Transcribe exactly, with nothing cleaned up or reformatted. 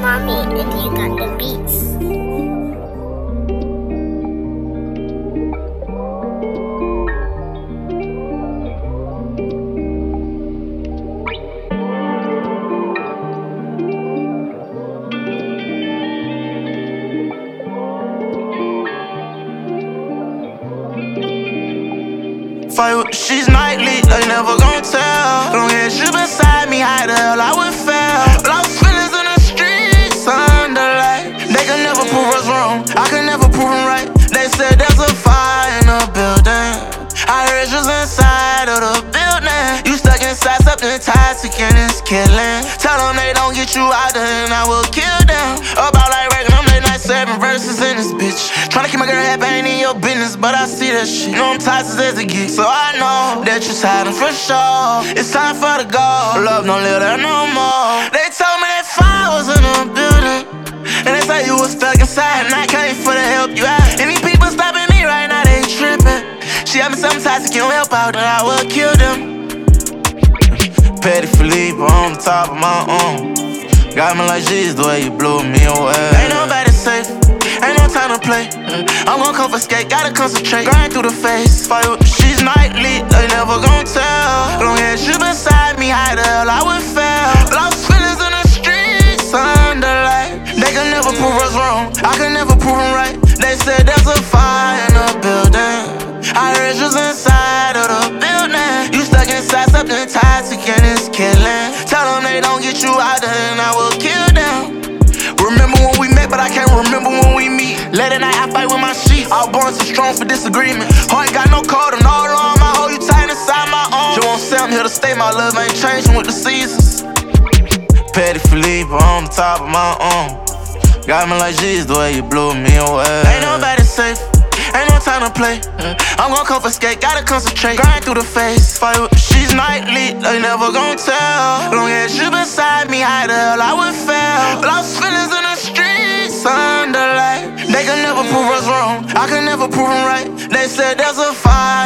Mommy and you got the beats. Fight with, she's nightly, they never gon' tell. Long as you beside me, how the hell I would fail? Lost feelings in the streets, under light. They can never prove us wrong, I can never prove them right. They said there's a fire in the building. I heard you's inside of the building. You stuck inside something toxic and it's killing. Tell them they don't get you out there and I will kill them. About like Reagan, I'm late night serving verses in this bitch. Tryna keep my girl happy, ain't in your business, but I see that shit. You know I'm toxic as a geek, so I know that you're hiding for sure. It's time for the go. Love don't live there no more. They told me that fire was in the building, and they say you was stuck inside, and I came for to help you out. And these people stopping me right now, they tripping. She had me something toxic, you don't help out, then I will kill them. Petty Felipe on top of my own. Got me like Jesus, the way you blew me away. Ain't nobody safe, ain't no time to play. I'm gon' confiscate, gotta concentrate. Grind through the face, fight with, she's nightly, they never gon' tell. Long as you beside me, how the hell I would fail? Lost feelings in the streets, under light. They can never prove us wrong, I can never prove them right. They said there's a fire in the building. I heard you's inside of the building. You stuck inside something toxic and it's killing. Tell them they don't get you out there and I will kill them. Remember when we met, but I can't remember when we meet. Late at night, I fight with my sheets. All born so strong for disagreement. Heart ain't got no code and all along I hold you tight inside my arms. You won't say I'm here to stay, my love ain't changing with the seasons. Petty Felipe on top of my own. Got me like Jesus, the way you blew me away. Ain't nobody safe, ain't no time to play. I'm gon' confiscate, gotta concentrate. Grind through the face, fight with, she's nightly, they never gon' tell. Long as you beside me, how the hell I would fail? Lost feelings in the streets, under light. They can never prove us wrong, I can never prove them right. They said there's a fire